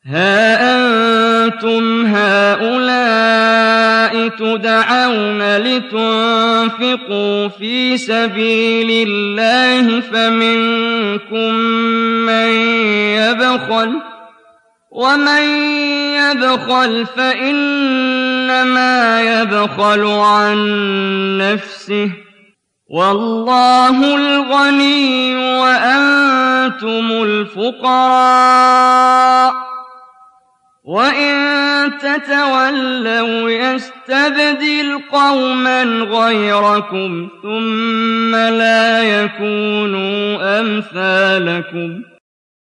ها أنتم هؤلاء تدعون لتنفقوا في سبيل الله فمنكم من يبخل ومن يبخل فإنما يبخل عن نفسه والله الغني وأنتم الفقراء وإن تتولوا يستبدل قوما غيركم ثم لا يكونوا أمثالكم